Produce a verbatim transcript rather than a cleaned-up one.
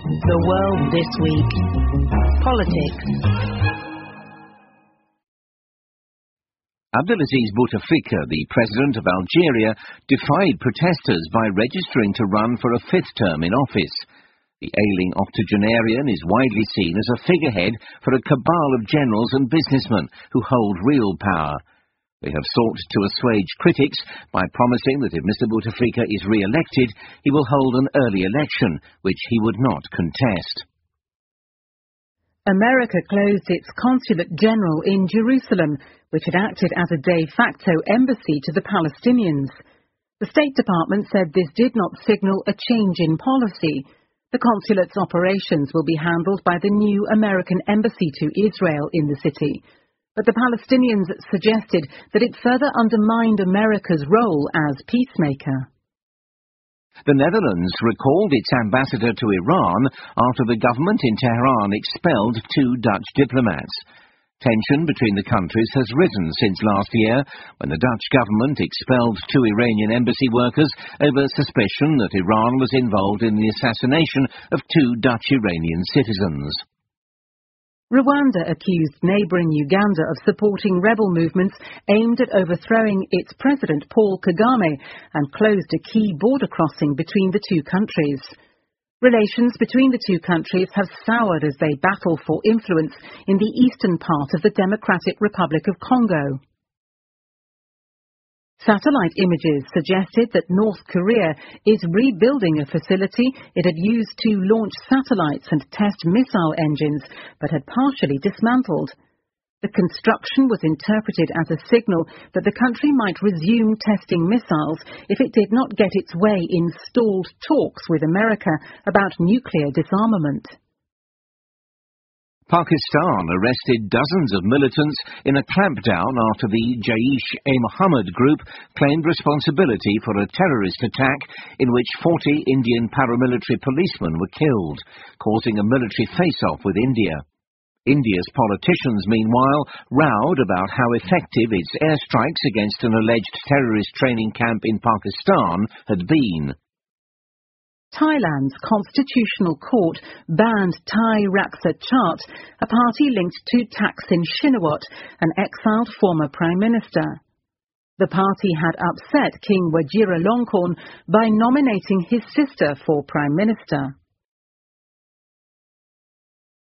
The World This Week. Politics. Abdelaziz Bouteflika, the president of Algeria, defied protesters by registering to run for a fifth term in office. The ailing octogenarian is widely seen as a figurehead for a cabal of generals and businessmen who hold real power. They have sought to assuage critics by promising that if Mister Bouteflika is re-elected, he will hold an early election, which he would not contest. America closed its consulate general in Jerusalem, which had acted as a de facto embassy to the Palestinians. The State Department said this did not signal a change in policy. The consulate's operations will be handled by the new American embassy to Israel in the city. But the Palestinians suggested that it further undermined America's role as peacemaker. The Netherlands recalled its ambassador to Iran after the government in Tehran expelled two Dutch diplomats. Tension between the countries has risen since last year, when the Dutch government expelled two Iranian embassy workers over suspicion that Iran was involved in the assassination of two Dutch-Iranian citizens. Rwanda accused neighbouring Uganda of supporting rebel movements aimed at overthrowing its president Paul Kagame and closed a key border crossing between the two countries. Relations between the two countries have soured as they battle for influence in the eastern part of the Democratic Republic of Congo. Satellite images suggested that North Korea is rebuilding a facility it had used to launch satellites and test missile engines, but had partially dismantled. The construction was interpreted as a signal that the country might resume testing missiles if it did not get its way in stalled talks with America about nuclear disarmament. Pakistan arrested dozens of militants in a clampdown after the Jaish-e-Mohammed group claimed responsibility for a terrorist attack in which forty Indian paramilitary policemen were killed, causing a military face-off with India. India's politicians, meanwhile, rowed about how effective its airstrikes against an alleged terrorist training camp in Pakistan had been. Thailand's constitutional court banned Thai Raksa Chart, a party linked to Thaksin Shinawatra, an exiled former prime minister. The party had upset King Wajiralongkorn by nominating his sister for prime minister.